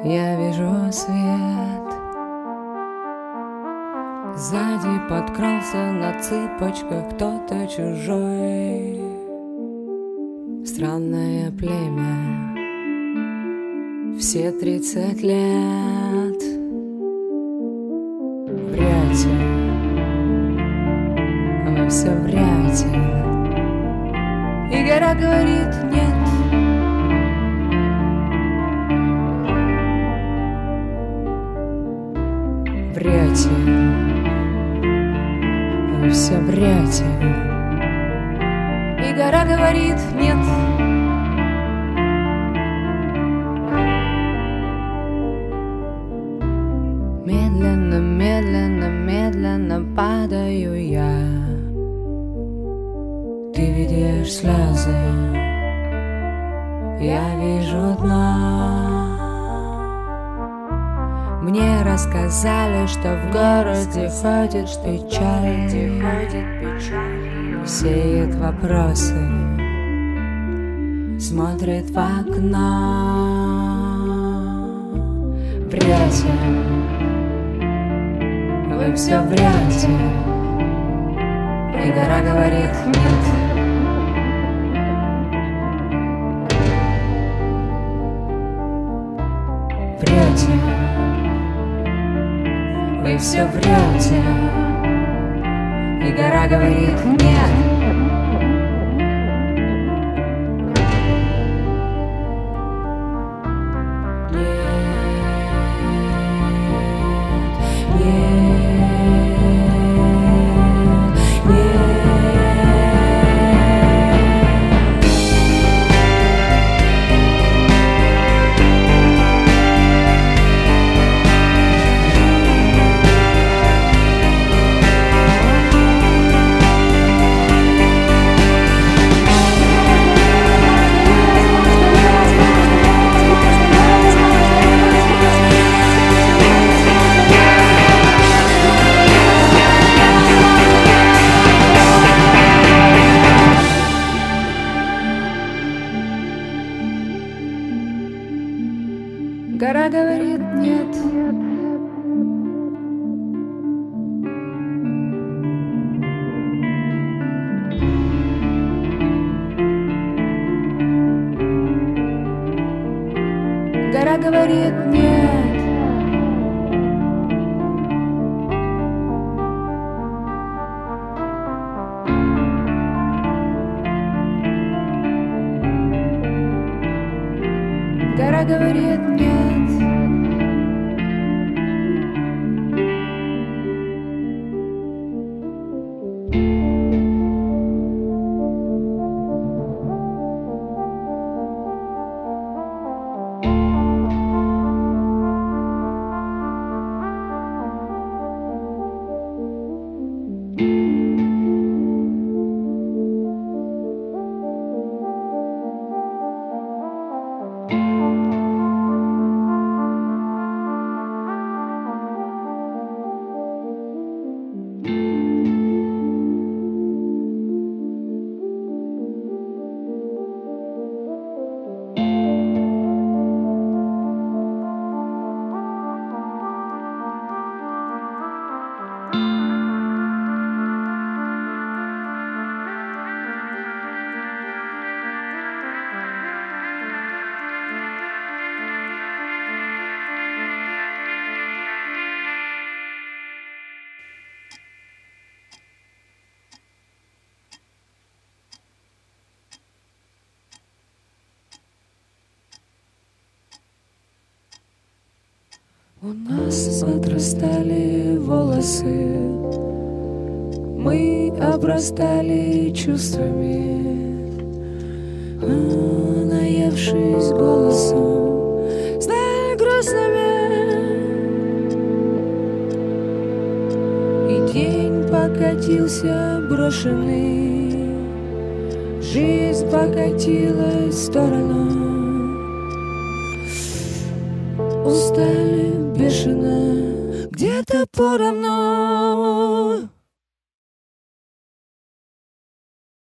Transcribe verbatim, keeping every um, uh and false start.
Я вижу свет. Сзади подкрался на цыпочках кто-то чужой. Странное племя, все тридцать лет. Врете, вы все врете. И гора говорит нет. Врете, вы все врете. И гора говорит нет. Медленно, медленно, медленно падаю я. Ты видишь слезы, я вижу дно. Мне рассказали, что в городе ходит печаль, сеет вопросы, смотрит в окно. Врете, вы все врете. И гора говорит нет. Врете, вы все врете. И гора говорит нет. Гора говорит нет. Гора говорит нет. Гора говорит нет. У нас отрастали волосы, мы обрастали чувствами, а, наевшись голосом, стали грустными. И день покатился брошенный, жизнь покатилась в сторону. Устали бешено, где-то поровну.